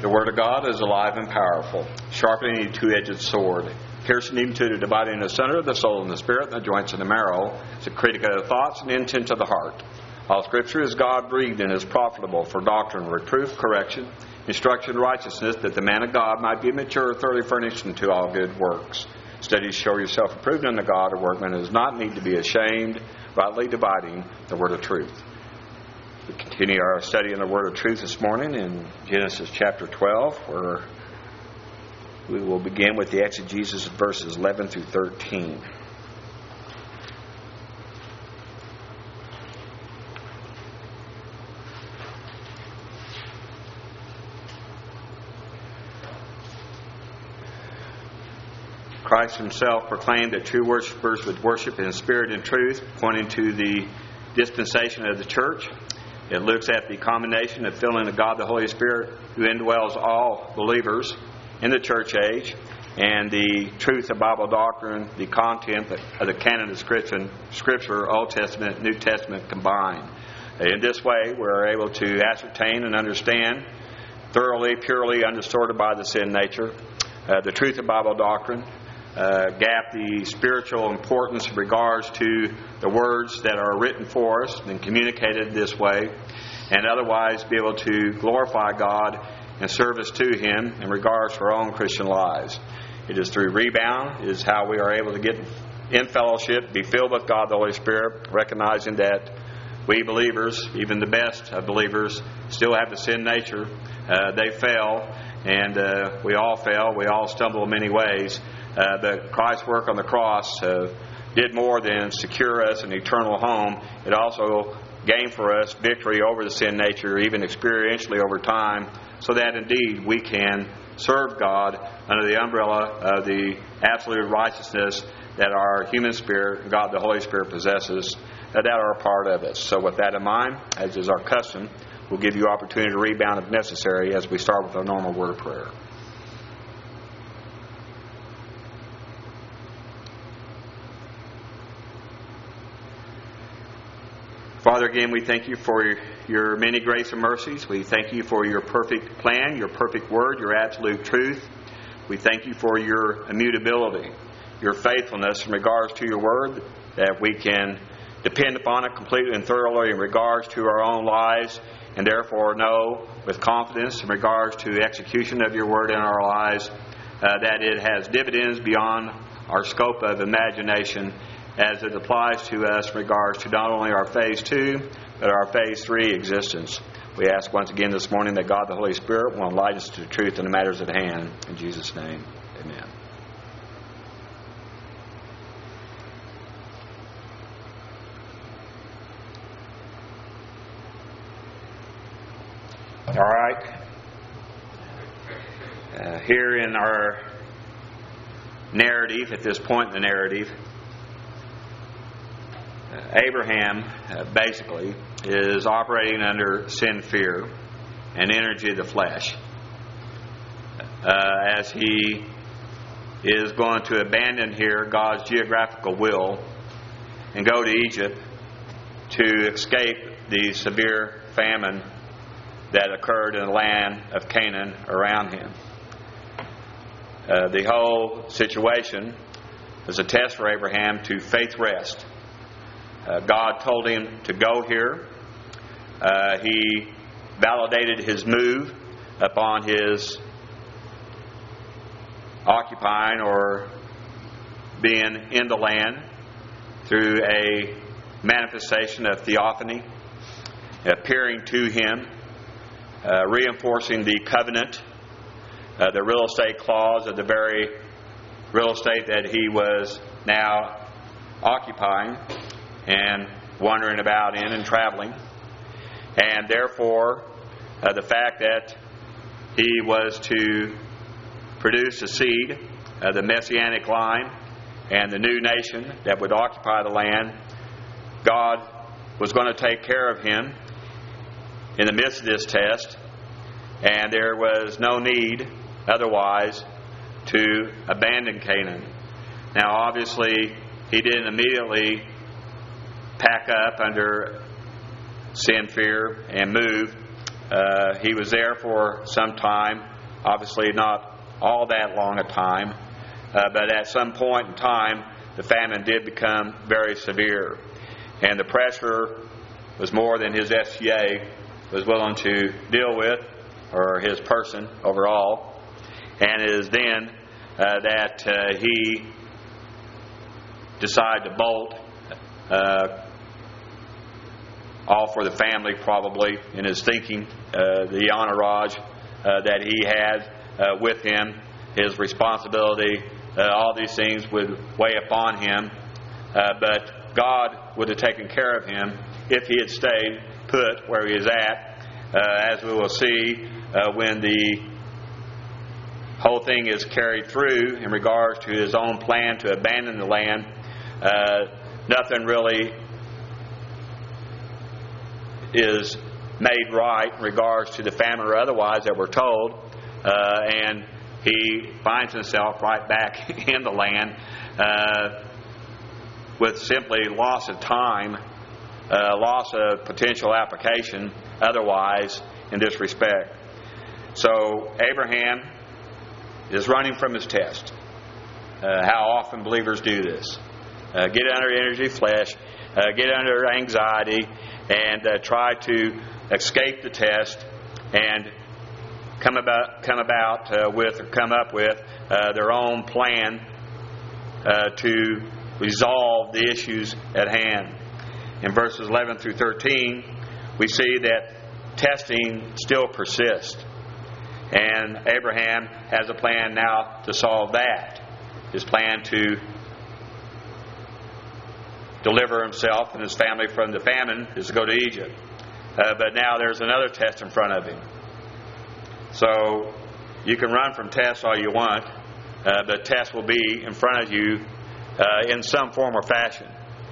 The Word of God is alive and powerful, sharper than any two-edged sword, piercing even to the dividing asunder of the soul and the spirit, and the joints and the marrow. It's a critic of the thoughts and the intents of the heart. All Scripture is God-breathed and is profitable for doctrine, reproof, correction, instruction, and righteousness, that the man of God might be mature, thoroughly furnished unto all good works. Study to show yourself approved unto God, a workman who does not need to be ashamed, rightly dividing the word of truth. We continue our study in the word of truth this morning in Genesis chapter 12, where we will begin with the exegesis of verses 11 through 13. Christ himself proclaimed that true worshipers would worship in spirit and truth, pointing to the dispensation of the church. It looks at the combination of filling of God the Holy Spirit, who indwells all believers in the church age, and the truth of Bible doctrine, the content of the canon of Scripture, Old Testament, New Testament combined. In this way, we're able to ascertain and understand thoroughly, purely, undistorted by the sin nature, the truth of Bible doctrine, gap the spiritual importance in regards to the words that are written for us and communicated this way, and otherwise be able to glorify God and service to Him in regards to our own Christian lives. It is through rebound is how we are able to get in fellowship, be filled with God the Holy Spirit, recognizing that we believers, even the best of believers, still have the sin nature. They fail, and we all fail. We all stumble in many ways. But Christ's work on the cross did more than secure us an eternal home. It also gained for us victory over the sin nature, even experientially over time, so that indeed we can serve God under the umbrella of the absolute righteousness that our human spirit, God the Holy Spirit, possesses, that are a part of us. So with that in mind, as is our custom, we'll give you opportunity to rebound if necessary as we start with our normal word of prayer. Father, again, we thank you for your many grace and mercies. We thank you for your perfect plan, your perfect word, your absolute truth. We thank you for your immutability, your faithfulness in regards to your word, that we can depend upon it completely and thoroughly in regards to our own lives, and therefore know with confidence in regards to execution of your word in our lives that it has dividends beyond our scope of imagination, as it applies to us in regards to not only our phase 2, but our phase 3 existence. We ask once again this morning that God the Holy Spirit will enlighten us to the truth in the matters at hand. In Jesus' name, amen. All right. Here in our narrative, at this point in the narrative, Abraham basically is operating under sin fear and energy of the flesh as he is going to abandon here God's geographical will and go to Egypt to escape the severe famine that occurred in the land of Canaan around him. The whole situation was a test for Abraham to faith rest. God told him to go here. He validated his move upon his occupying or being in the land through a manifestation of theophany, appearing to him, reinforcing the covenant, the real estate clause of the very real estate that he was now occupying and wandering about in and traveling. And therefore, the fact that he was to produce a seed, the Messianic line, and the new nation that would occupy the land, God was going to take care of him in the midst of this test, and there was no need otherwise to abandon Canaan. Now, obviously, he didn't immediately pack up under sin fear and move. He was there for some time obviously not all that long a time, but at some point in time, the famine did become very severe. And the pressure was more than his FCA was willing to deal with, or his person overall. And it is then that he decided to bolt, all for the family probably, in his thinking, the entourage that he had with him, his responsibility, all these things would weigh upon him. But God would have taken care of him if he had stayed put where he is at. As we will see when the whole thing is carried through in regards to his own plan to abandon the land, nothing really is made right in regards to the famine or otherwise that we're told, and he finds himself right back in the land with simply loss of time, loss of potential application otherwise in this respect. So Abraham is running from his test. How often believers do this. Get under energy flesh, get under anxiety, and try to escape the test and come up with their own plan to resolve the issues at hand. In verses 11 through 13, we see that testing still persists. And Abraham has a plan now to solve that. His plan to deliver himself and his family from the famine is to go to Egypt. But now there's another test in front of him. So you can run from tests all you want, but tests will be in front of you in some form or fashion.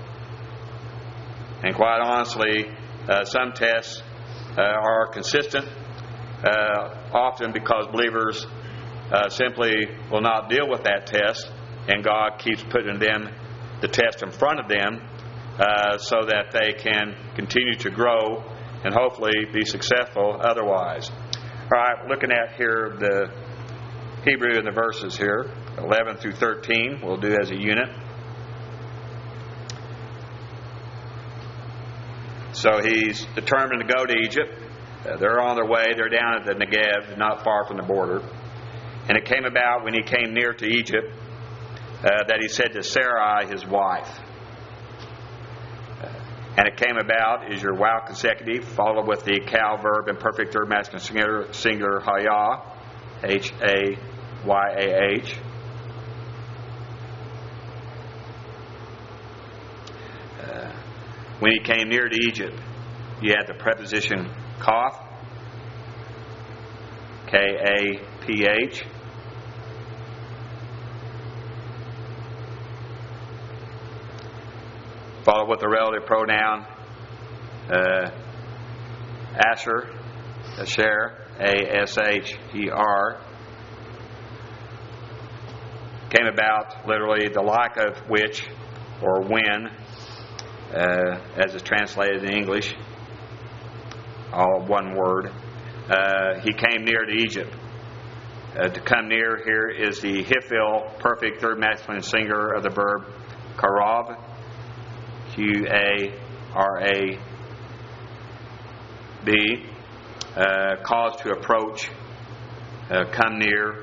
And quite honestly, some tests are consistent, often because believers simply will not deal with that test, and God keeps putting them the test in front of them so that they can continue to grow and hopefully be successful otherwise. All right, looking at here the Hebrew in the verses here, 11 through 13, we'll do as a unit. So he's determined to go to Egypt. They're on their way. They're down at the Negev, not far from the border. And it came about when he came near to Egypt that he said to Sarai, his wife. And it came about is your wow consecutive, followed with the kal verb in perfect third masculine singular hayah, H-A-Y-A-H. When he came near to Egypt, you had the preposition kaf, K-A-P-H. Followed with the relative pronoun Asher, A-S-H-E-R. Came about literally the like of which, or when, as is translated in English, all one word. He came near to Egypt. To come near here is the Hifil perfect third masculine singular of the verb karav, Q-A-R-A-B, cause to approach, come near.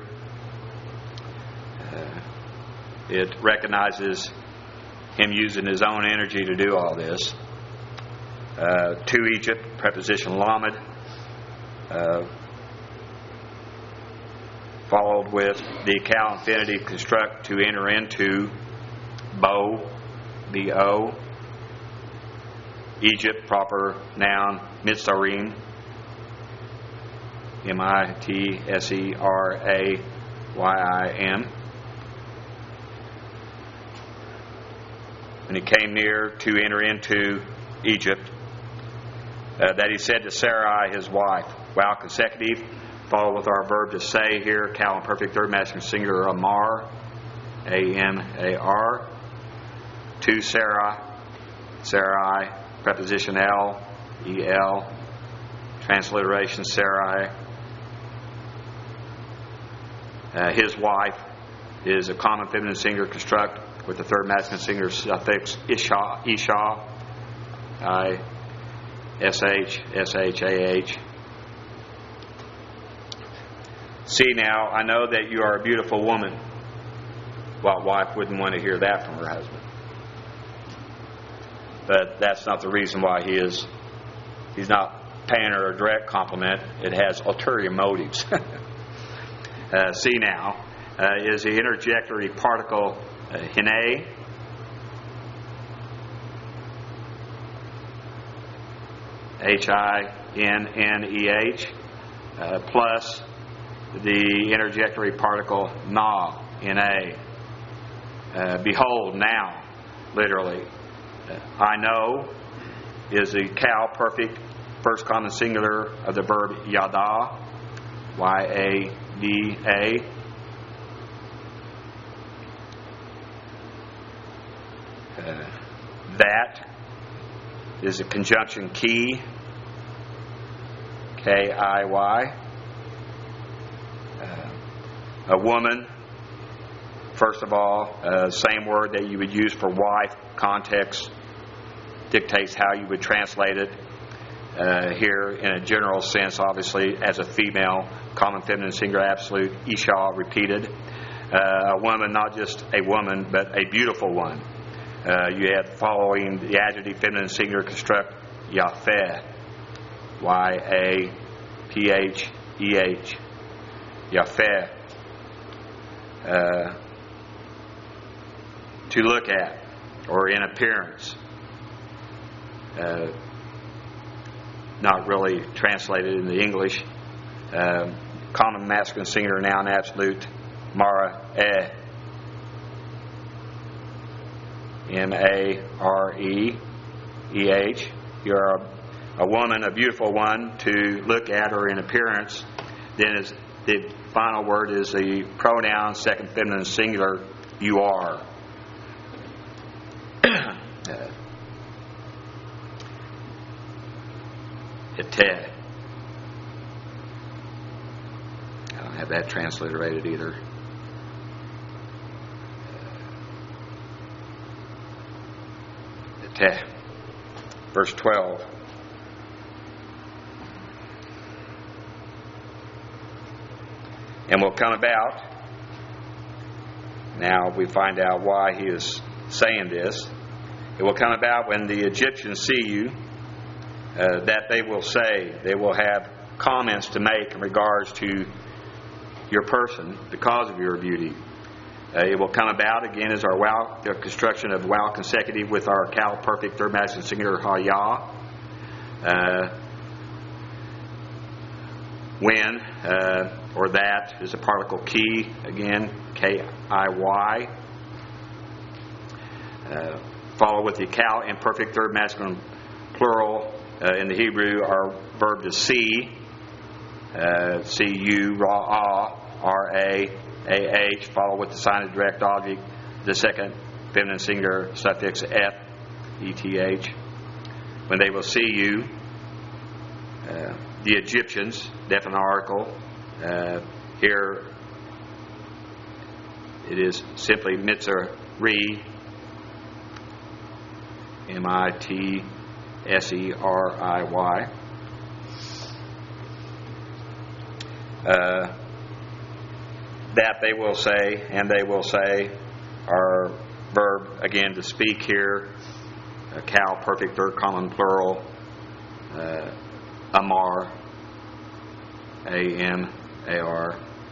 It recognizes him using his own energy to do all this. To Egypt, preposition lamed, followed with the cal infinitive construct to enter into, bo, B-O. Egypt, proper noun, Mitzrayim, M-I-T-S-E-R-A-Y-I-M. When he came near to enter into Egypt, that he said to Sarai, his wife, wow consecutive, followed with our verb to say here, cal imperfect third masculine singular, Amar, A-M-A-R, to Sarai, preposition L, E-L, transliteration Sarai, His wife is a common feminine singular construct with the third masculine singular suffix isha, I-S-H, S-H-A-H. See now, I know that you are a beautiful woman. What wife wouldn't want to hear that from her husband? But that's not the reason why he's not paying her a direct compliment. It has ulterior motives. See now is the interjectory particle hine, H-I-N-N-E-H, plus the interjectory particle na, N-A. Behold, now, literally. I know is the cow perfect first common singular of the verb yada, Y-A-D-A. That is a conjunction key, K-I-Y. A woman, first of all, same word that you would use for wife. Context dictates how you would translate it. Here, in a general sense, obviously, as a female, common feminine singular absolute, isha, repeated. A woman, not just a woman, but a beautiful one. You have following the adjective feminine singular construct, yafeh, Y-A-P-H-E-H, yafeh. To look at, or in appearance. Not really translated in the English. Common masculine singular noun absolute, mara eh, M-A-R-E-E-H. You're a woman, a beautiful one to look at or in appearance. Then is the final word is the pronoun second feminine singular, you are. Ete. I don't have that transliterated either. Ete. Verse 12. And will come about, now we find out why he is saying this. It will come about when the Egyptians see you, that they will say, they will have comments to make in regards to your person because of your beauty. It will come about, again, as our wow, the construction of wow consecutive with our cal perfect third masculine singular haya. When, or that, is a particle key, again, K-I-Y. Follow with the cal imperfect third masculine plural. In the Hebrew, our verb to see, C-U, ra-ah, R-A-A-H, follow with the sign of direct object, the second feminine singular suffix F, E-T-H. When they will see you, the Egyptians, definite article, here it is simply mitzari, M-I-T-S-E-R-I-Y. That they will say, and they will say, our verb, again, to speak here, cal, perfect third common plural, amar, A-M-A-R.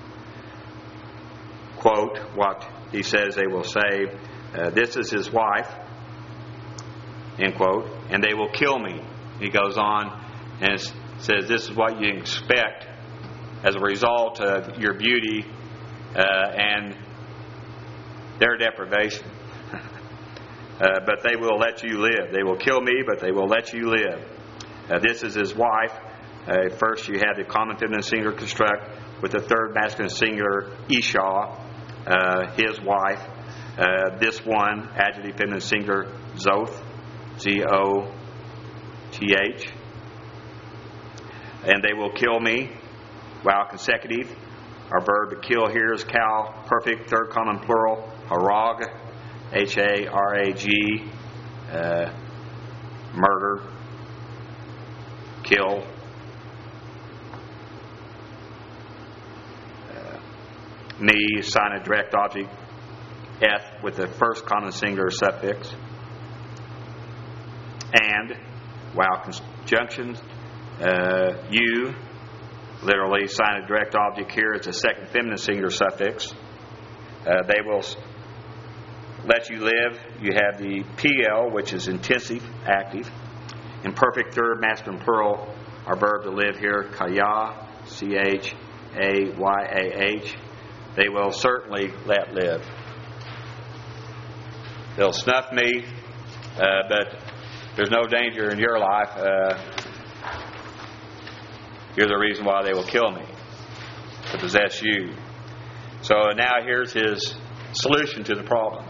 Quote, what he says they will say, this is his wife, end quote, and they will kill me. He goes on and says this is what you expect as a result of your beauty and their deprivation. But they will let you live. They will kill me, but they will let you live. This is his wife. First you have the common feminine singular construct with the third masculine singular isha, his wife. This one, adjective feminine singular zoth, Z-O-T-H. And they will kill me, wow consecutive, Our verb to kill here is kal, perfect, third common plural, harag, H-A-R-A-G, murder, kill. Me, sign of direct object, F with the first common singular suffix. And, while conjunctions, you, literally, sign of direct object here is the second feminine singular suffix. They will let you live. You have the PL, which is intensive, active. Imperfect third masculine plural, our verb to live here, chayah, C-H-A-Y-A-H. They will certainly let live. They'll snuff me, but there's no danger in your life. You're the reason why they will kill me, to possess you. So now here's his solution to the problem.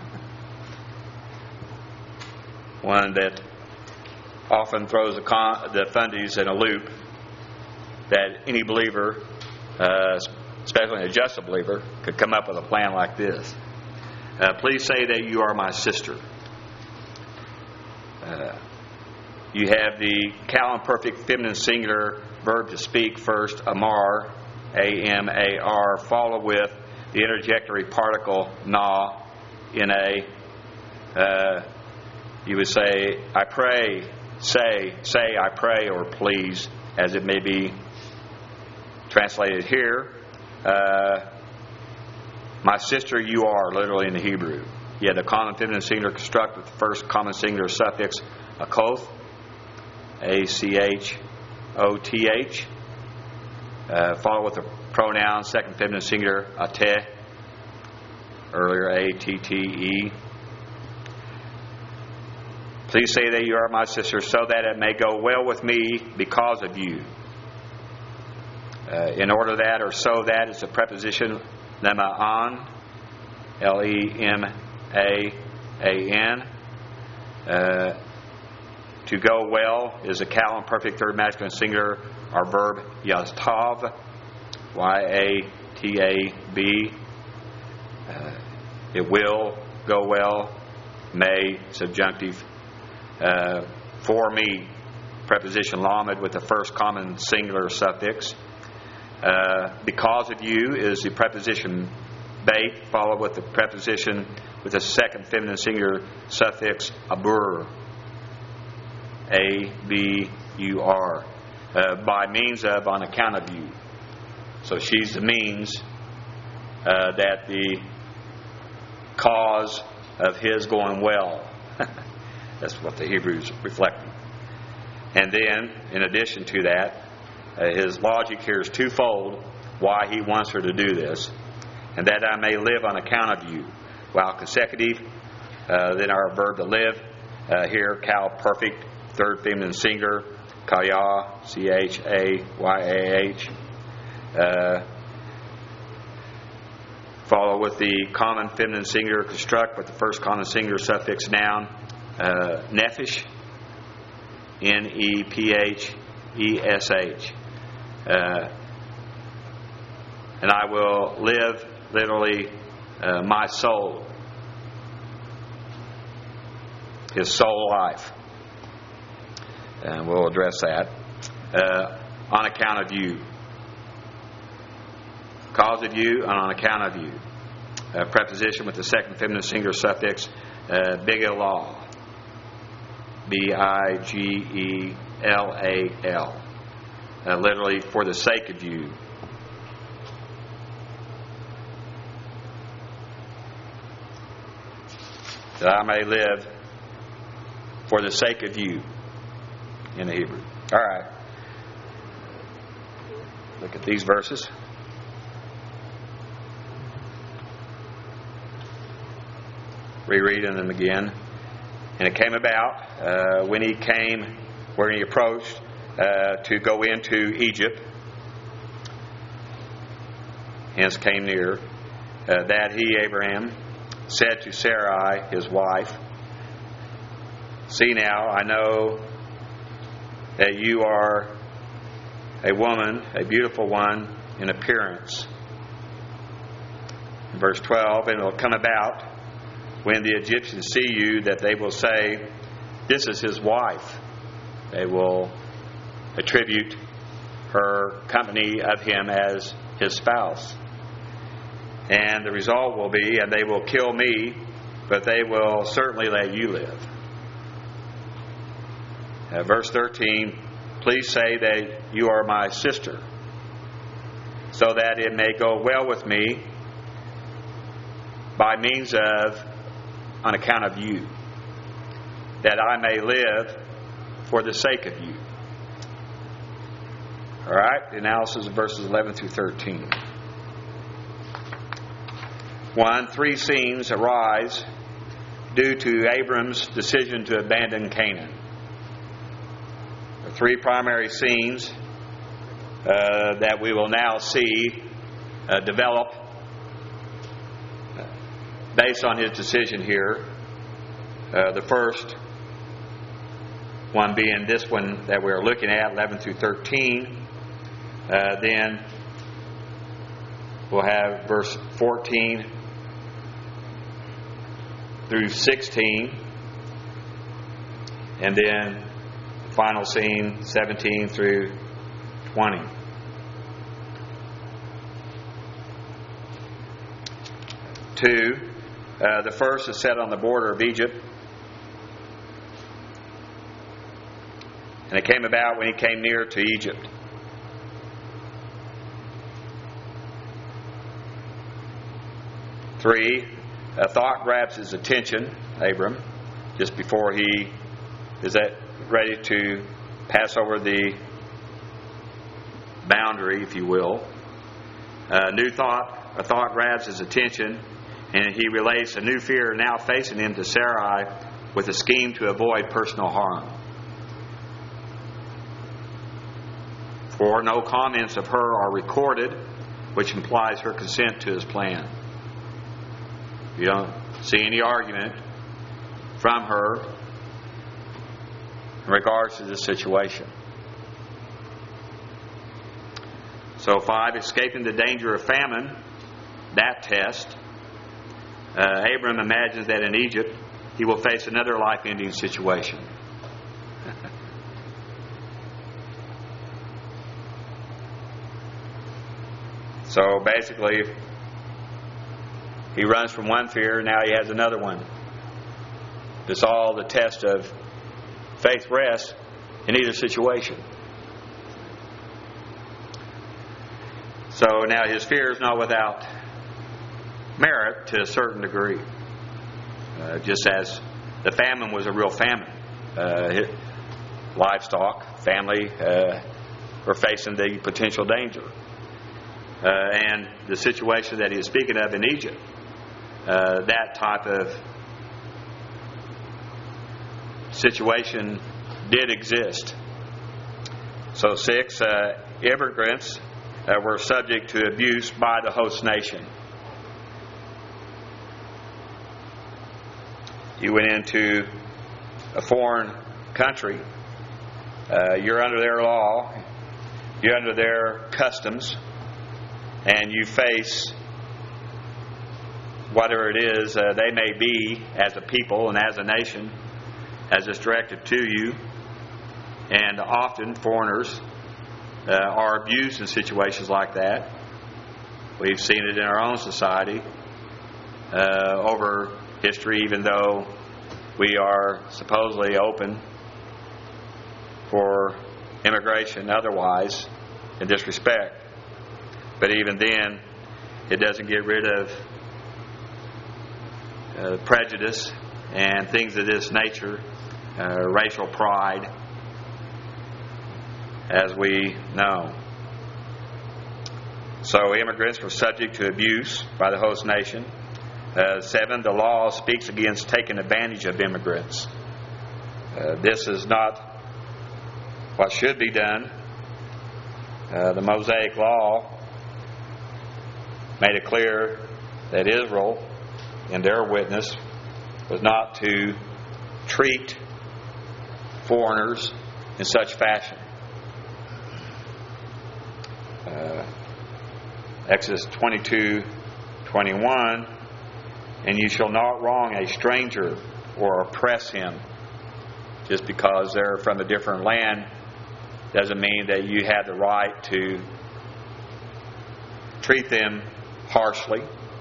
One that often throws the fundies in a loop, that any believer, especially a just believer, could come up with a plan like this. Please say that you are my sister. You have the kal imperfect feminine singular verb to speak first, amar, A-M-A-R, followed with the interjectory particle na, N-A. You would say, I pray, say, I pray, or please, as it may be translated here. My sister, you are, literally in the Hebrew. You have the common feminine singular construct with the first common singular suffix, akoth, A-C-H-O-T-H, followed with the pronoun, second feminine singular, ateh, earlier A-T-T-E. Please say that you are my sister, so that it may go well with me because of you. In order that, or so that, is a preposition, lema'an, L-E-M-A-A-N. To go well is a kal imperfect third masculine singular, our verb yastav, Y-A-T-A-B. It will go well. May, subjunctive. For me, preposition lamed with the first common singular suffix. Because of you is the preposition bait, followed with the preposition with the second feminine singular suffix abur, A-B-U-R, by means of, on account of you. So she's the means that the cause of his going well. That's what the Hebrews reflecting. And then, in addition to that, his logic here is twofold why he wants her to do this. And that I may live on account of you. While consecutive, then our verb to live, here, kal perfect, third feminine singular, chayah, C-H-A-Y-A-H. Follow with the common feminine singular construct with the first common singular suffix noun, nephesh, N-E-P-H-E-S-H. And I will live, literally, my soul. His soul life. And we'll address that. On account of you. Cause of you and on account of you. Preposition with the second feminine singular suffix, bigel. B-I-G-E-L-A-L. Literally, for the sake of you. That I may live for the sake of you, in the Hebrew. All right. Look at these verses. Rereading them again. And it came about when he came, where he approached to go into Egypt, hence came near, that he, Abraham, said to Sarai, his wife, see now, I know that you are a woman, a beautiful one in appearance. Verse 12, and it will come about when the Egyptians see you that they will say, "This is his wife." They will attribute her company of him as his spouse. And the result will be, and they will kill me, but they will certainly let you live. Verse 13, please say that you are my sister, so that it may go well with me by means of, on account of you, that I may live for the sake of you. All right, the analysis of verses 11 through 13. 1. 3 scenes arise due to Abram's decision to abandon Canaan. There are 3 primary scenes that we will now see develop based on his decision here. The first one being this one that we're looking at, 11 through 13. Then we'll have verse 14 through 16. And then the final scene, 17 through 20. The first is set on the border of Egypt. And it came about when he came near to Egypt. 3, a thought grabs his attention, Abram, just before he is ready to pass over the boundary, if you will. A thought grabs his attention, and he relates a new fear now facing him to Sarai with a scheme to avoid personal harm. For no comments of her are recorded, which implies her consent to his plan. You don't see any argument from her in regards to this situation. So 5, escaping the danger of famine, that test. Abram imagines that in Egypt he will face another life-ending situation. So basically, he runs from one fear, now he has another one. It's all the test of faith rests in either situation. So now his fear is not without merit to a certain degree. Just as the famine was a real famine. Livestock, family were facing the potential danger. And the situation that he is speaking of in Egypt, that type of situation did exist. So 6, immigrants were subject to abuse by the host nation. You went into a foreign country, you're under their law, you're under their customs, and you face whatever it is they may be as a people and as a nation, as it's directed to you. And often foreigners are abused in situations like that. We've seen it in our own society over history, even though we are supposedly open for immigration otherwise in this respect. But even then, it doesn't get rid of prejudice and things of this nature, racial pride, as we know. So immigrants were subject to abuse by the host nation. 7, the law speaks against taking advantage of immigrants. This is not what should be done. The Mosaic Law made it clear that Israel, in their witness, was not to treat foreigners in such fashion. Exodus 22:12 21, and you shall not wrong a stranger or oppress him. Just because they're from a different land doesn't mean that you have the right to treat them harshly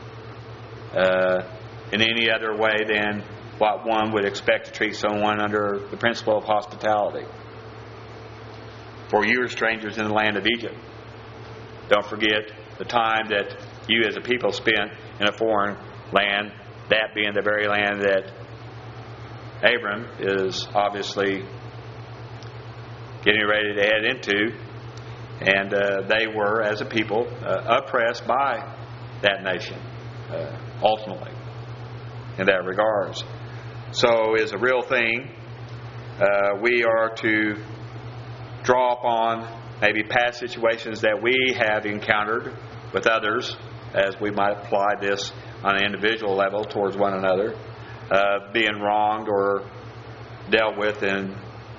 in any other way than what one would expect to treat someone under the principle of hospitality. For you are strangers in the land of Egypt. Don't forget the time that you as a people spent in a foreign land, that being the very land that Abram is obviously getting ready to head into. And they were, as a people, oppressed by that nation, ultimately, in that regards. So it's a real thing. We are to draw upon maybe past situations that we have encountered with others, as we might apply this on an individual level towards one another, being wronged or dealt with in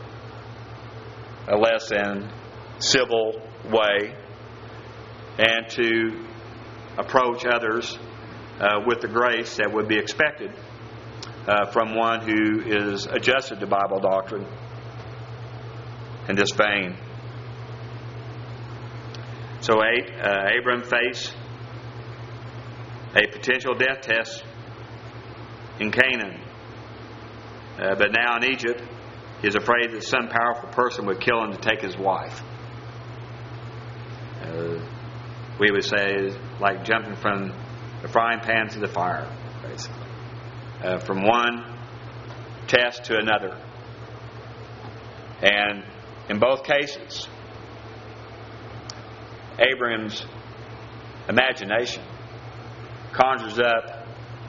a less than civil way, and to approach others with the grace that would be expected from one who is adjusted to Bible doctrine in this vein. So 8, Abram faced a potential death test in Canaan. But now in Egypt, he is afraid that some powerful person would kill him to take his wife. We would say like jumping from the frying pan to the fire, basically. From one test to another. And in both cases, Abram's imagination conjures up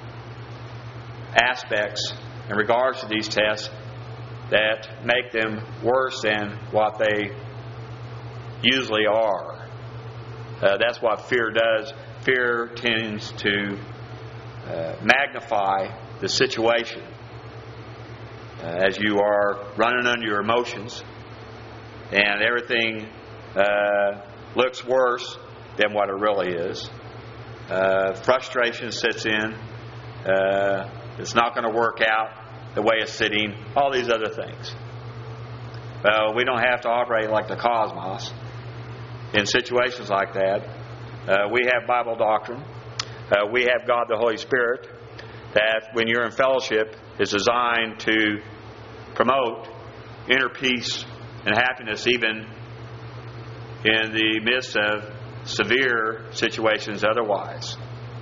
aspects in regards to these tests that make them worse than what they usually are. That's what fear does. Fear tends to magnify the situation as you are running under your emotions, and everything looks worse than what it really is. Frustration sets in. It's not going to work out the way it's sitting. All these other things. Well, we don't have to operate like the cosmos in situations like that. We have Bible doctrine. We have God the Holy Spirit that when you're in fellowship is designed to promote inner peace and happiness even in the midst of severe situations otherwise.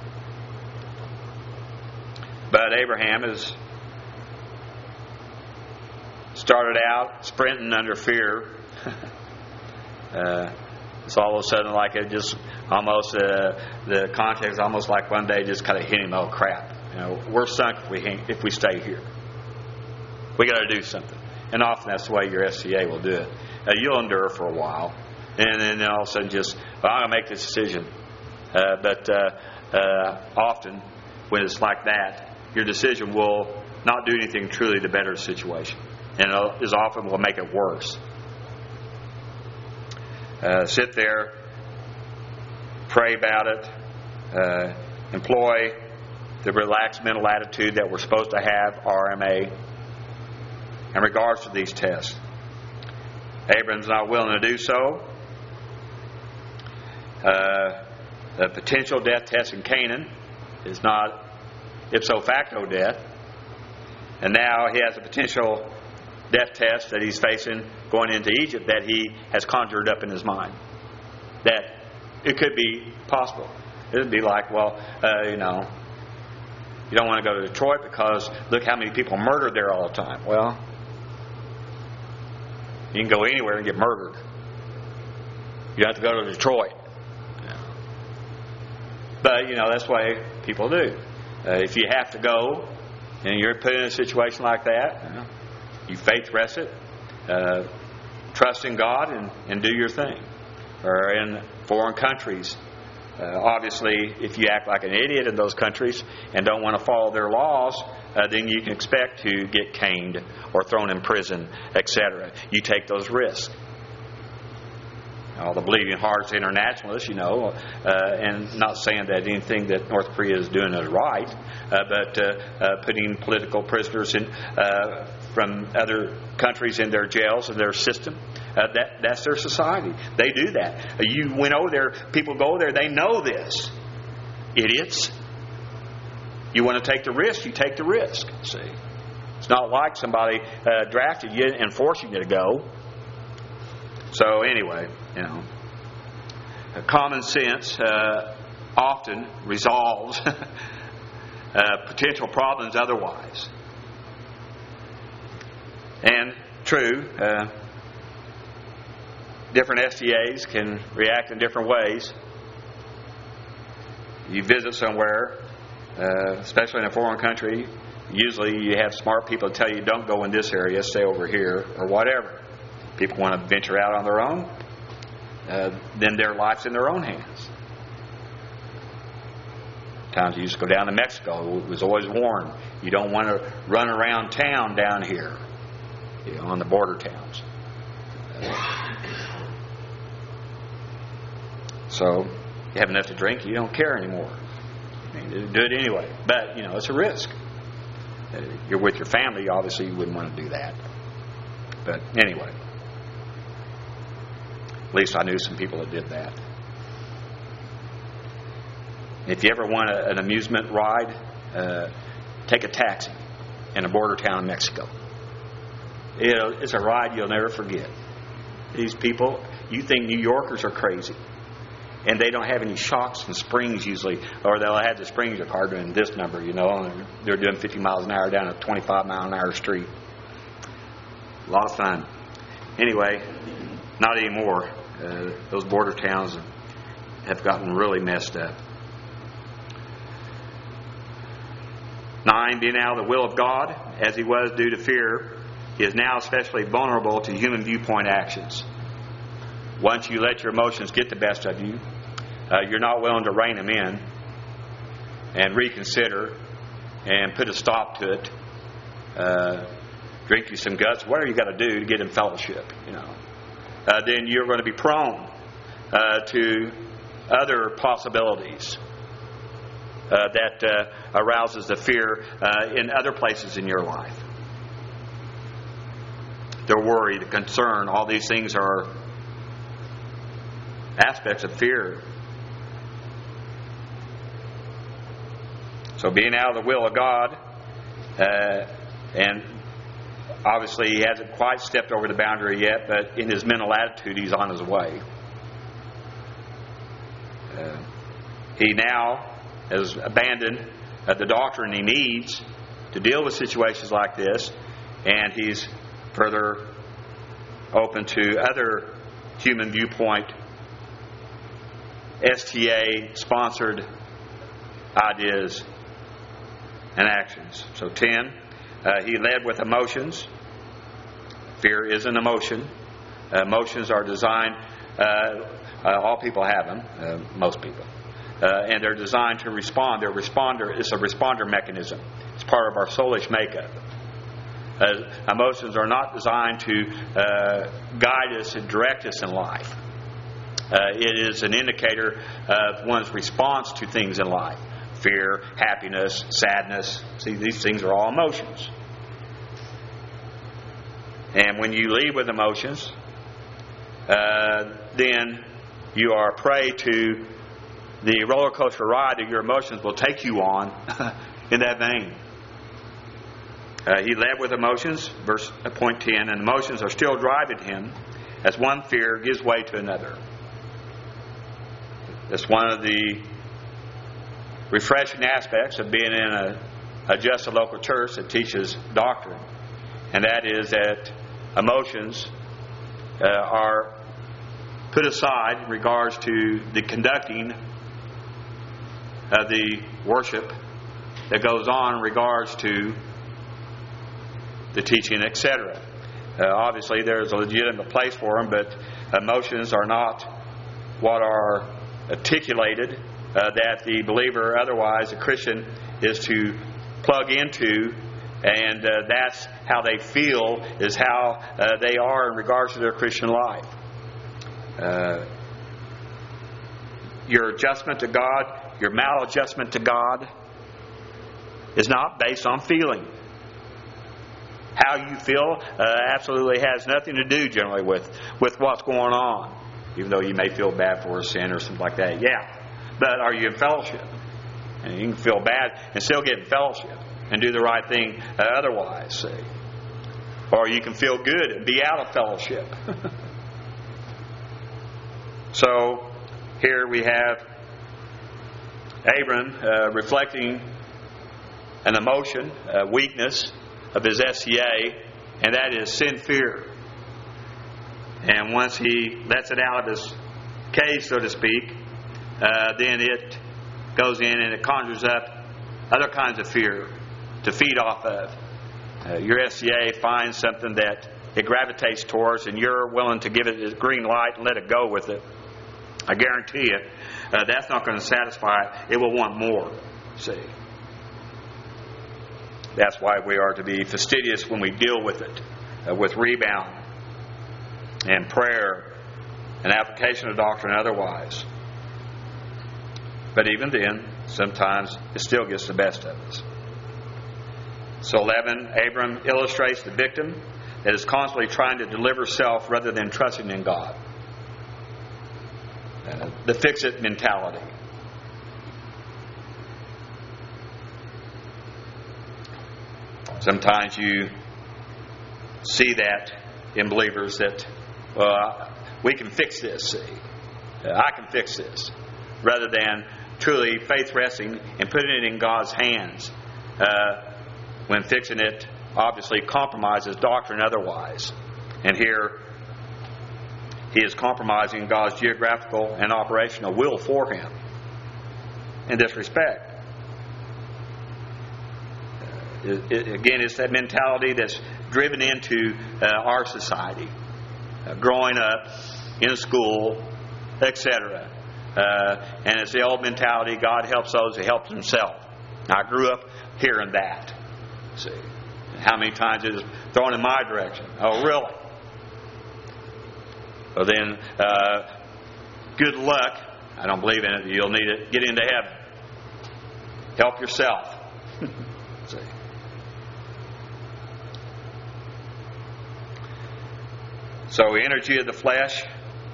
But Abraham has started out sprinting under fear. It's all of a sudden like it just almost, the context almost like one day just kind of hit him, oh crap, we're sunk if we stay here. We got to do something. And often that's the way your SCA will do it. You'll endure for a while. And then all of a sudden just, well, I'm going to make this decision. But often when it's like that, your decision will not do anything truly to better the situation. And as often will make it worse. Sit there, pray about it, employ the relaxed mental attitude that we're supposed to have, RMA, in regards to these tests. Abram's not willing to do so. The potential death test in Canaan is not ipso facto death. And now he has a potential death test that he's facing going into Egypt that he has conjured up in his mind. That it could be possible. It would be like, well, you don't want to go to Detroit because look how many people are murdered there all the time. Well, you can go anywhere and get murdered. You have to go to Detroit. But, that's the way people do. If you have to go and you're put in a situation like that, you faith rest it, trust in God and do your thing. Or in foreign countries, obviously, if you act like an idiot in those countries and don't want to follow their laws, then you can expect to get caned or thrown in prison, etc. You take those risks. all the Believing Hearts internationalists, and not saying that anything that North Korea is doing is right, but putting political prisoners in from other countries in their jails and their system. That's their society. They do that. You went over there, people go there, they know this. Idiots. You want to take the risk, you take the risk. See? It's not like somebody drafted you and forcing you to go. So anyway, common sense often resolves potential problems otherwise. And true, different STAs can react in different ways. You visit somewhere, especially in a foreign country, usually you have smart people tell you don't go in this area, stay over here, or whatever. People want to venture out on their own, then their life's in their own hands. Times you used to go down to Mexico, it was always warned, you don't want to run around town down here, on the border towns. So, you have enough to drink, you don't care anymore. Do it anyway. But, it's a risk. You're with your family, obviously you wouldn't want to do that. But anyway. At least I knew some people that did that. If you ever want an amusement ride, take a taxi in a border town in Mexico. It's a ride you'll never forget. These people, you think New Yorkers are crazy. And they don't have any shocks and springs usually. Or they'll have the springs, your car doing this number, and they're doing 50 miles an hour down a 25 mile an hour street. A lot of fun. Anyway, not anymore. Those border towns have gotten really messed up. 9, being out of the will of God, as he was due to fear, he is now especially vulnerable to human viewpoint actions. Once you let your emotions get the best of you, you're not willing to rein them in and reconsider and put a stop to it. Drink you some guts, whatever you got to do to get in fellowship, then you're going to be prone to other possibilities that arouses the fear in other places in your life. The worry, the concern, all these things are aspects of fear. So being out of the will of God, and obviously he hasn't quite stepped over the boundary yet, but in his mental attitude he's on his way. He now has abandoned the doctrine he needs to deal with situations like this, and he's further open to other human viewpoint STA-sponsored ideas and actions. So 10, he led with emotions. Fear is an emotion. Emotions are designed, all people have them, most people, and they're designed to respond. It's a responder mechanism. It's part of our soulish makeup. Emotions are not designed to guide us and direct us in life. It is an indicator of one's response to things in life. Fear, happiness, sadness. See, these things are all emotions. And when you lead with emotions, then you are prey to the roller coaster ride that your emotions will take you on in that vein. He led with emotions, point 10, and emotions are still driving him as one fear gives way to another. That's one of the refreshing aspects of being in a just and local church that teaches doctrine. And that is that emotions are put aside in regards to the conducting of the worship that goes on in regards to the teaching, etc. Obviously, there's a legitimate place for them, but emotions are not what are articulated that the believer, otherwise a Christian, is to plug into, and that's how they feel, is how they are in regards to their Christian life. Your adjustment to God, your maladjustment to God, is not based on feeling. How you feel absolutely has nothing to do generally with what's going on. Even though you may feel bad for a sin or something like that. Yeah. But are you in fellowship? And you can feel bad and still get in fellowship and do the right thing otherwise, see. Or you can feel good and be out of fellowship. So, here we have Abram reflecting an emotion, a weakness of his SCA, and that is sin fear. And once he lets it out of his cage, so to speak, then it goes in and it conjures up other kinds of fear to feed off of. Your SCA finds something that it gravitates towards, and you're willing to give it a green light and let it go with it. I guarantee you, that's not going to satisfy it. It will want more. See, that's why we are to be fastidious when we deal with it, with rebound and prayer and application of doctrine otherwise. But even then, sometimes it still gets the best of us. So 11, Abram illustrates the victim that is constantly trying to deliver self rather than trusting in God. The fix-it mentality. Sometimes you see that in believers that we can fix this. See, I can fix this, rather than truly faith resting and putting it in God's hands. When fixing it, obviously compromises doctrine otherwise, and here he is compromising God's geographical and operational will for him in this respect. Again, it's that mentality that's driven into our society, growing up in school, etc. And it's the old mentality: God helps those who help Himself. I grew up hearing that. See, how many times it is thrown in my direction? Oh, really? Well, then, good luck. I don't believe in it. You'll need it. Get into heaven. Help yourself. See. So, energy of the flesh.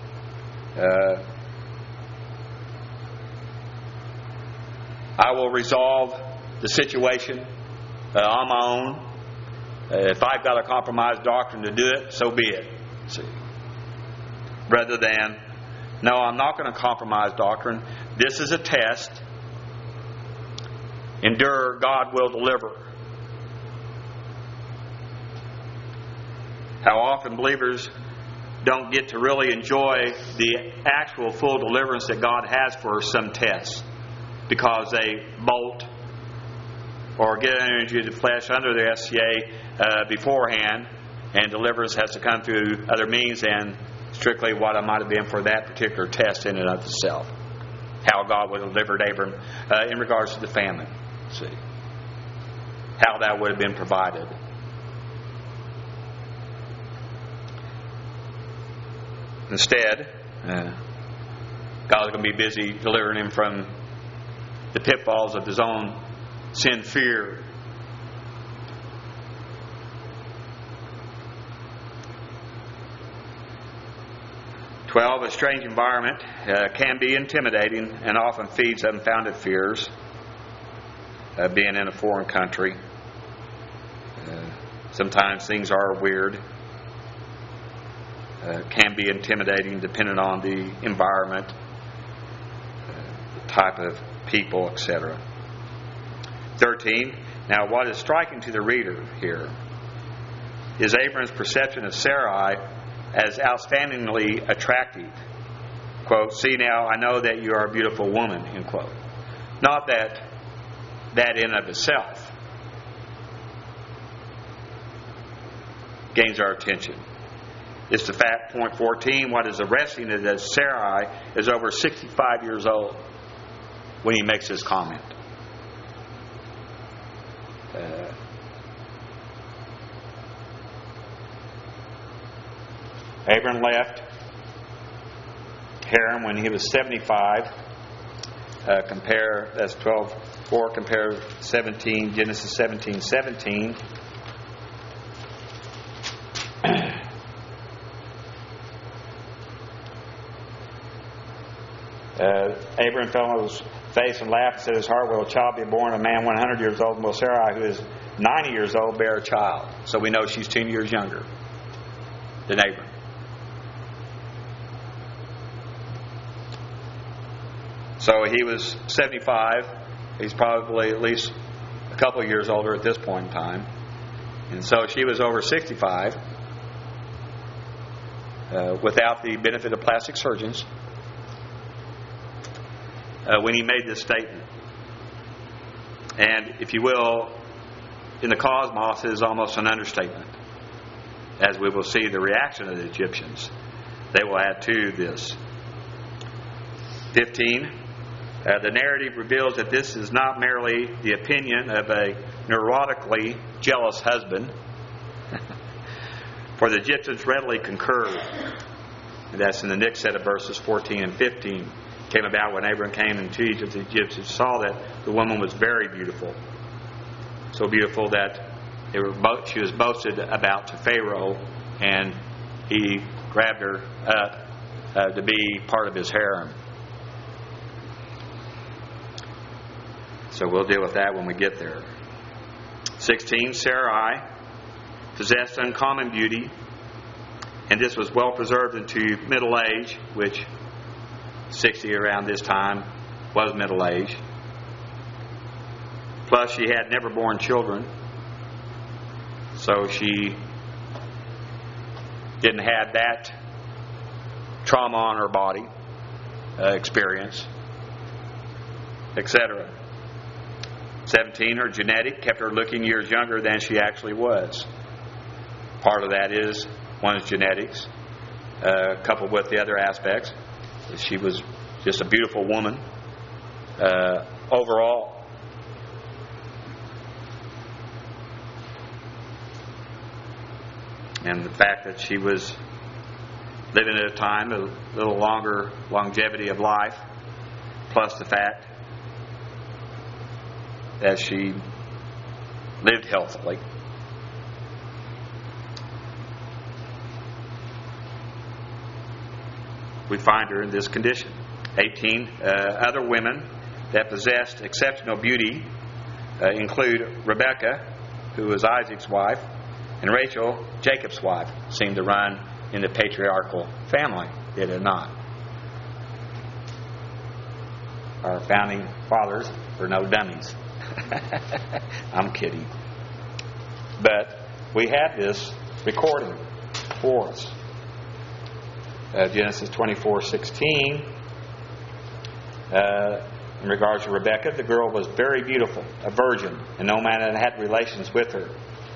I will resolve the situation on my own. If I've got a compromised doctrine to do it, so be it. See. Rather than, no, I'm not going to compromise doctrine. This is a test. Endure, God will deliver. How often believers don't get to really enjoy the actual full deliverance that God has for some tests because they bolt or get energy of the flesh under their SCA beforehand, and deliverance has to come through other means than strictly what I might have been for that particular test in and of itself. How God would have delivered Abram in regards to the famine. See how that would have been provided. Instead, God's going to be busy delivering him from the pitfalls of his own sin fear. A strange environment can be intimidating and often feeds unfounded fears. Being in a foreign country, sometimes things are weird. Can be intimidating depending on the environment, the type of people, etc. 13. Now, what is striking to the reader here is Abram's perception of Sarai as outstandingly attractive. Quote, "See now, I know that you are a beautiful woman," end quote. Not that in of itself gains our attention. It's the fact, point 14, what is arresting is that Sarai is over 65 years old when he makes this comment. Abram left harem when he was 75. That's 12:4. Compare 17, Genesis 17:17. Abram fell on his face and laughed and said, "His heart, will a child be born? A man 100 years old, and will Sarai, who is 90 years old, bear a child?" So we know she's 10 years younger than Abram. So he was 75. He's probably at least a couple of years older at this point in time. And so she was over 65 without the benefit of plastic surgeons when he made this statement. And if you will, in the cosmos, it is almost an understatement. As we will see the reaction of the Egyptians, they will add to this. 15. The narrative reveals that this is not merely the opinion of a neurotically jealous husband, for the Egyptians readily concurred. And that's in the next set of verses, 14 and 15. Came about when Abram came into Egypt, the Egyptians saw that the woman was very beautiful. So beautiful that she was boasted about to Pharaoh, and he grabbed her up to be part of his harem. So we'll deal with that when we get there. 16, Sarai possessed uncommon beauty, and this was well preserved into middle age, which 60 around this time was middle age. Plus, she had never born children, so she didn't have that trauma on her body, experience, etc. 17, her genetic kept her looking years younger than she actually was. Part of that is one's genetics, coupled with the other aspects. She was just a beautiful woman overall. And the fact that she was living at a time, a little longer longevity of life, plus the fact that she lived healthily. We find her in this condition. 18. Other women that possessed exceptional beauty include Rebekah, who was Isaac's wife, and Rachel, Jacob's wife. Seemed to run in the patriarchal family, did it not? Our founding fathers were no dummies. I'm kidding. But we have this recording for us. Genesis 24:16. In regards to Rebekah, the girl was very beautiful, a virgin, and no man had relations with her.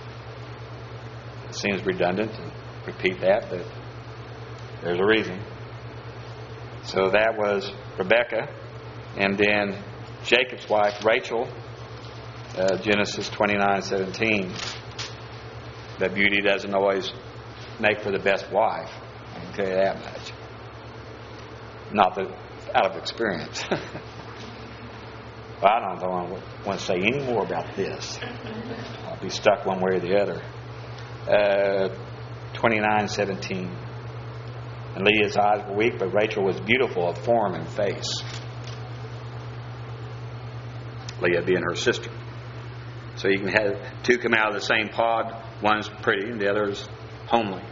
It seems redundant to repeat that, but there's a reason. So that was Rebekah. And then Jacob's wife, Rachel, Genesis 29:17. That beauty doesn't always make for the best wife. I can tell you that much. Not that out of experience. Well, I don't want to say any more about this. I'll be stuck one way or the other. 29:17. And Leah's eyes were weak, but Rachel was beautiful of form and face. Leah being her sister. So you can have two come out of the same pod. One's pretty and the other's homely.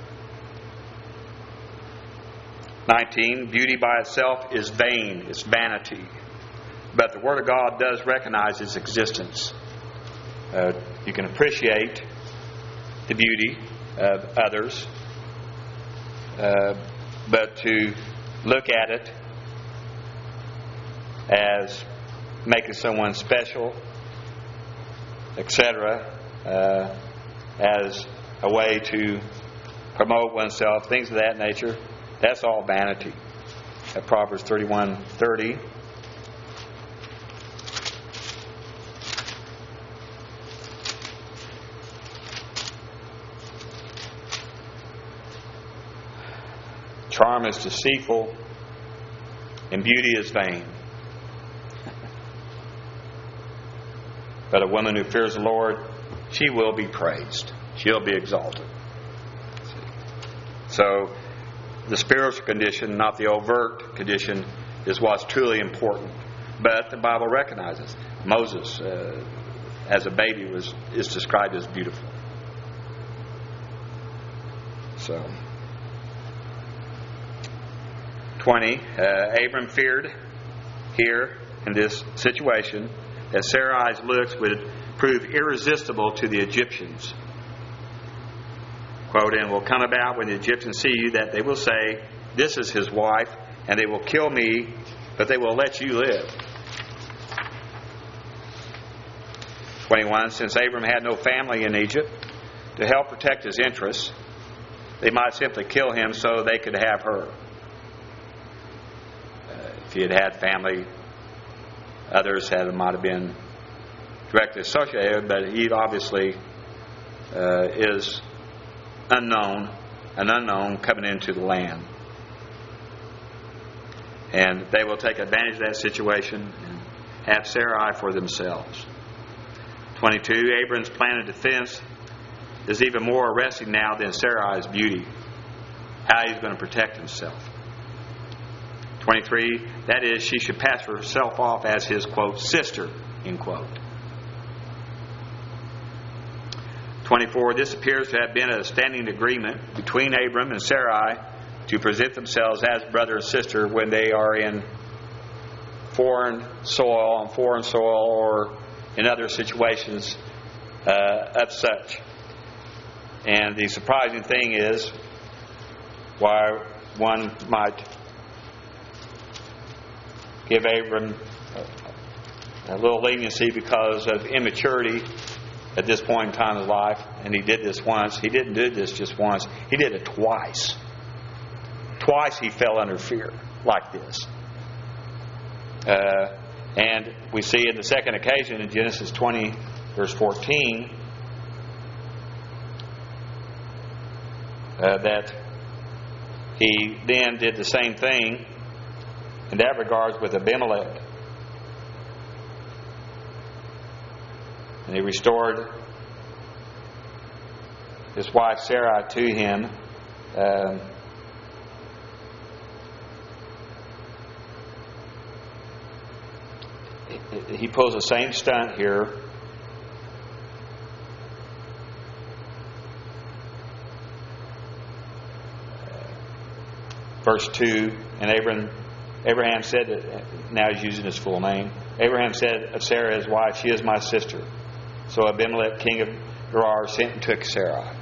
19. Beauty by itself is vain. It's vanity. But the Word of God does recognize its existence. You can appreciate the beauty of others. But to look at it as making someone special, etc., as a way to promote oneself, things of that nature, that's all vanity. At Proverbs 31:30. Charm is deceitful, and beauty is vain. But a woman who fears the Lord, she will be praised. She'll be exalted. So, the spiritual condition, not the overt condition, is what's truly important. But the Bible recognizes Moses, as a baby, is described as beautiful. So, 20, Abram feared here in this situation that Sarai's looks would prove irresistible to the Egyptians. Quote, and will come about when the Egyptians see you that they will say, this is his wife, and they will kill me, but they will let you live. 21, since Abram had no family in Egypt to help protect his interests, they might simply kill him so they could have her. If he had had family, others might have been directly associated, but he obviously is an unknown coming into the land. And they will take advantage of that situation and have Sarai for themselves. 22, Abram's plan of defense is even more arresting now than Sarai's beauty. How he's going to protect himself. 23, that is, she should pass herself off as his, quote, sister, end quote. 24, this appears to have been a standing agreement between Abram and Sarai to present themselves as brother and sister when they are in foreign soil, or in other situations of such. And the surprising thing is why one might give Abram a little leniency because of immaturity at this point in time in his life, and he did this once. He didn't do this just once. He did it twice. Twice he fell under fear like this. And we see in the second occasion in Genesis 20, verse 14, that he then did the same thing in that regards with Abimelech. And he restored his wife Sarah to him. He pulls the same stunt here. Verse 2, and Abraham said, that now he's using his full name. Abraham said of Sarah his wife, she is my sister. So Abimelech, king of Gerar, sent and took Sarah.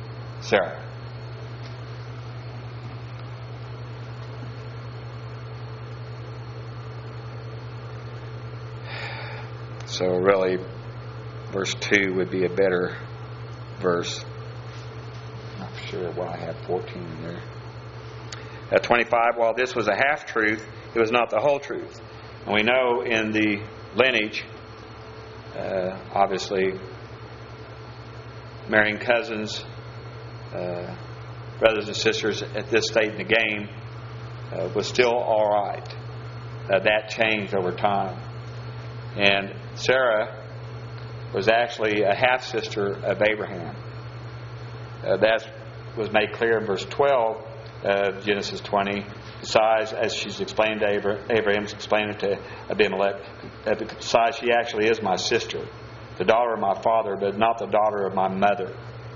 So really, verse 2 would be a better verse. I'm not sure why I have 14 in there. At 25, while this was a half-truth, it was not the whole truth. And we know in the lineage, obviously, marrying cousins, brothers and sisters at this stage in the game was still all right. That changed over time. And Sarah was actually a half-sister of Abraham. That was made clear in verse 12 of Genesis 20. Besides, as she's explained to Abraham's explained it to Abimelech, besides, she actually is my sister, the daughter of my father, but not the daughter of my mother.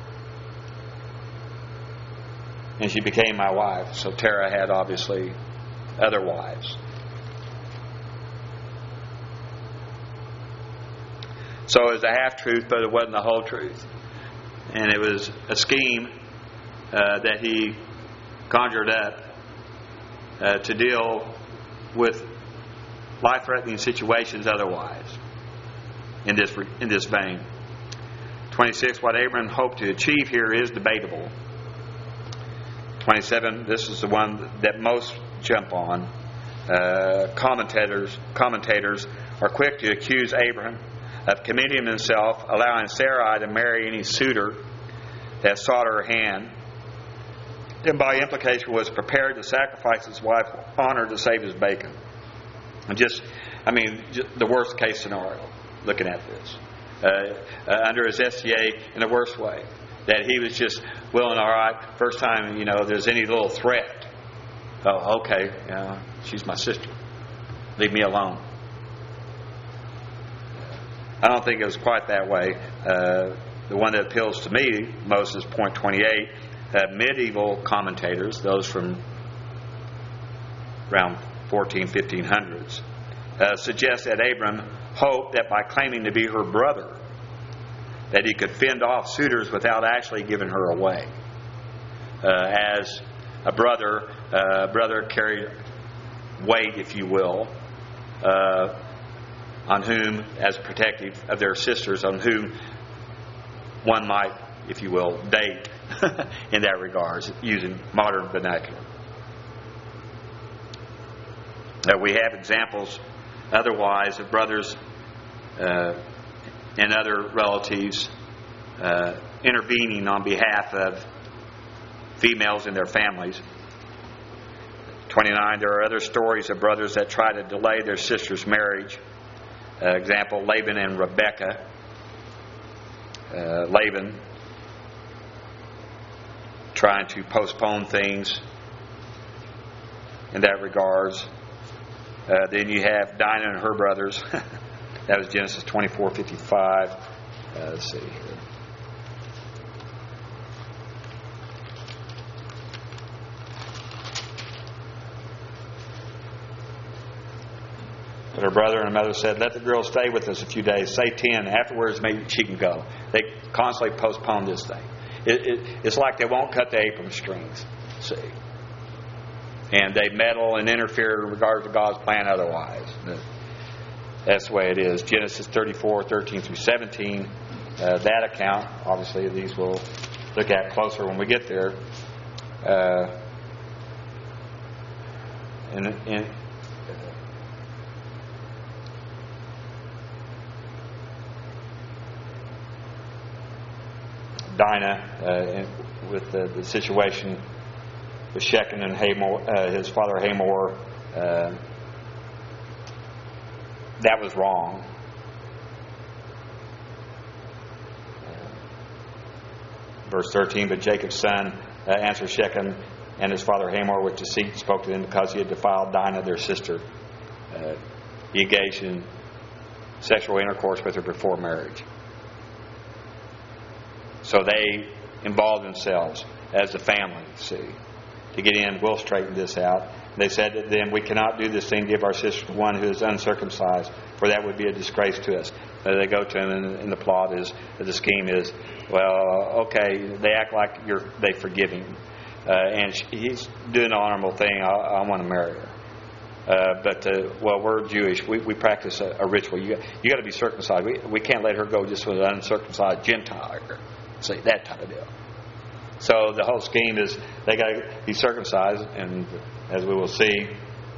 And she became my wife. So Terah had obviously other wives. So it was a half-truth, but it wasn't the whole truth. And it was a scheme that he conjured up to deal with life-threatening situations otherwise in this vein. 26, what Abraham hoped to achieve here is debatable. 27, this is the one that most jump on. Commentators are quick to accuse Abraham of committing himself, allowing Sarai to marry any suitor that sought her hand. and by implication was prepared to sacrifice his wife honor to save his bacon. And just the worst case scenario, looking at this. Under his SCA in a worse way. That he was just willing, all right, first time, there's any little threat. Oh, okay, she's my sister. Leave me alone. I don't think it was quite that way. The one that appeals to me most is point 28. Medieval commentators, those from around 1500s, suggest that Abram hoped that by claiming to be her brother, that he could fend off suitors without actually giving her away. As a brother carried weight, if you will, on whom, as protective of their sisters, on whom one might, if you will, date in that regard, using modern vernacular. We have examples otherwise of brothers and other relatives intervening on behalf of females in their families. 29, there are other stories of brothers that try to delay their sister's marriage. Example, Laban and Rebekah. Laban trying to postpone things in that regards. Then you have Dinah and her brothers. That was Genesis 24:55. Let's see here. But her brother and her mother said, "Let the girl stay with us a few days. Say 10. Afterwards, maybe she can go." They constantly postpone this thing. It's like they won't cut the apron strings. See, and they meddle and interfere in regard to God's plan otherwise. That's the way it is. Genesis 34:13-17. That account, obviously, these we'll look at closer when we get there. Dinah, with the situation with Shechem and Hamor, his father Hamor, that was wrong. Verse 13, but Jacob's son answered Shechem and his father Hamor with deceit, spoke to them because he had defiled Dinah, their sister. He engaged in sexual intercourse with her before marriage. So they involved themselves as a family, see, to get in. We'll straighten this out. They said to them, we cannot do this thing, give our sister to one who is uncircumcised, for that would be a disgrace to us. They go to him, and the plot is, the scheme is, well, okay, they act like they forgive him. And he's doing an honorable thing, I want to marry her. But we're Jewish. We practice a ritual. You got to be circumcised. We can't let her go just with an uncircumcised Gentile. See, that type of deal. So the whole scheme is they got to be circumcised, and as we will see,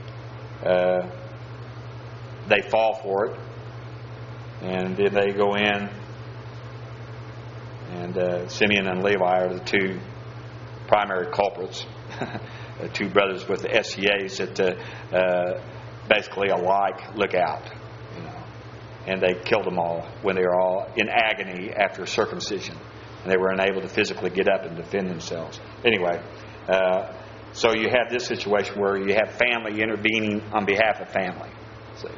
they fall for it, and then they go in, and Simeon and Levi are the two primary culprits, the two brothers with the SCAs that basically alike look out, and they killed them all when they were all in agony after circumcision. And they were unable to physically get up and defend themselves. Anyway, so you have this situation where you have family intervening on behalf of family. See?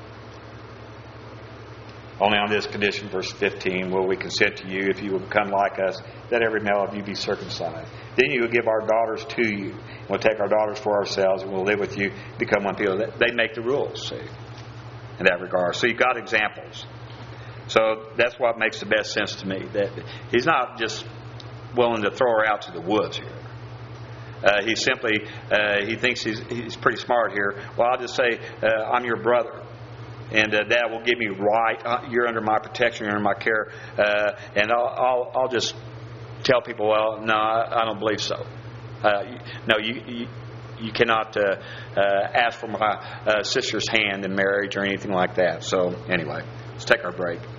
Only on this condition, verse 15, will we consent to you if you will become like us, that every male of you be circumcised. Then you will give our daughters to you. We'll take our daughters for ourselves, and we'll live with you, become one people. They make the rules, see, in that regard. So you've got examples. So that's what makes the best sense to me. That he's not just willing to throw her out to the woods here. He simply he thinks he's pretty smart here. Well, I'll just say I'm your brother, and that will give me right. You're under my protection, you're under my care, and I'll just tell people, well, no, I don't believe so. No, you cannot ask for my sister's hand in marriage or anything like that. So anyway, let's take our break.